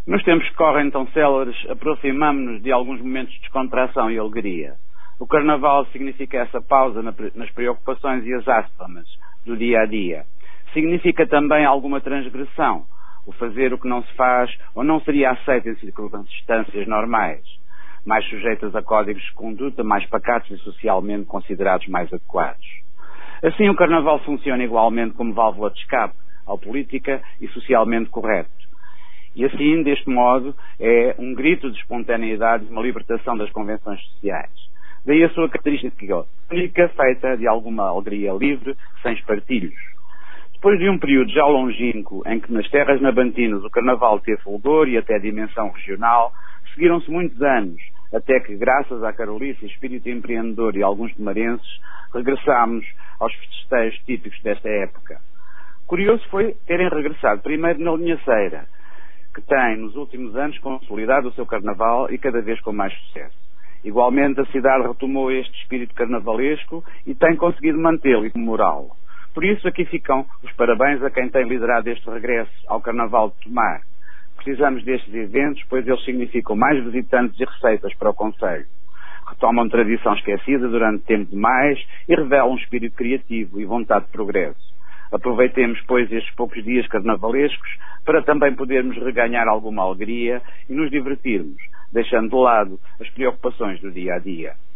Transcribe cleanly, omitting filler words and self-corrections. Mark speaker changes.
Speaker 1: Nos tempos que correm tão céleres, aproximamo-nos de alguns momentos de descontração e alegria. O Carnaval significa essa pausa nas preocupações e as aspas do dia-a-dia. Significa também alguma transgressão, o fazer o que não se faz ou não seria aceito em circunstâncias normais, mais sujeitas a códigos de conduta mais pacatos e socialmente considerados mais adequados. Assim, o Carnaval funciona igualmente como válvula de escape ao política e socialmente correto. E assim, deste modo, é um grito de espontaneidade e uma libertação das convenções sociais. Daí a sua característica única, feita de alguma alegria livre, sem espartilhos. Depois de um período já longínquo em que nas terras nabantinas o Carnaval teve fulgor e até dimensão regional, seguiram-se muitos anos, até que, graças à carolice, espírito empreendedor e alguns tomarenses, regressámos aos festejos típicos desta época. Curioso foi terem regressado primeiro na Linhaceira, que tem, nos últimos anos, consolidado o seu Carnaval e cada vez com mais sucesso. Igualmente, a cidade retomou este espírito carnavalesco e tem conseguido mantê-lo e comemorá-lo. Por isso, aqui ficam os parabéns a quem tem liderado este regresso ao Carnaval de Tomar. Precisamos destes eventos, pois eles significam mais visitantes e receitas para o concelho. Retomam tradição esquecida durante tempo demais e revelam um espírito criativo e vontade de progresso. Aproveitemos, pois, estes poucos dias carnavalescos para também podermos reganhar alguma alegria e nos divertirmos, deixando de lado as preocupações do dia-a-dia.